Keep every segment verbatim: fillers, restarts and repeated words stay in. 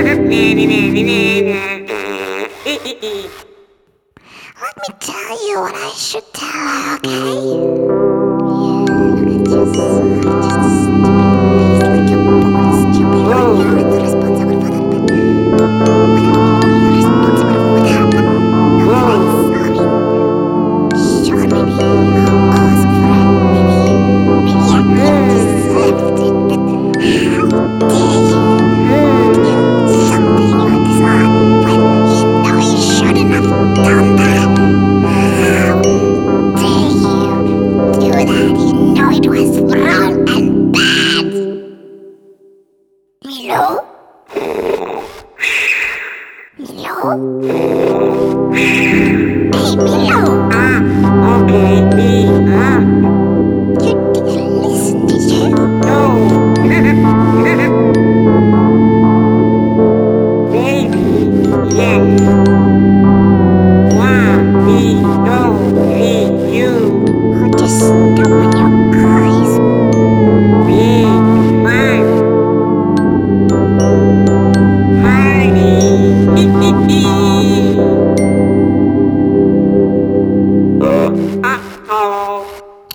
Let me tell you what I should tell her, okay? Yeah, look at you. Just stupid face like you're born stupid. You're not responsible for that, but you're responsible for what happened. No offense. I mean, sure, maybe you're cause for it. Maybe, maybe I even deserved it, but how dare you do something like that when you know you shouldn't have done that? How dare you do that? You know it was wrong and bad. Milo? Milo? Hey, Milo! Ah, okay, me, ah, You didn't listen, did you? no. Maybe, yes. One, me, no, me, you, Oh, just open your eyes. me, fine, honey. Uh-oh.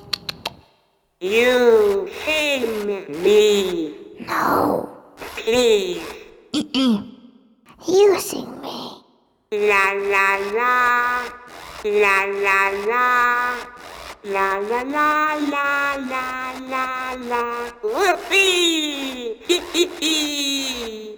You sing me, No. please. You sing me. La la la, la la la, la la la la la la la. Whoopee!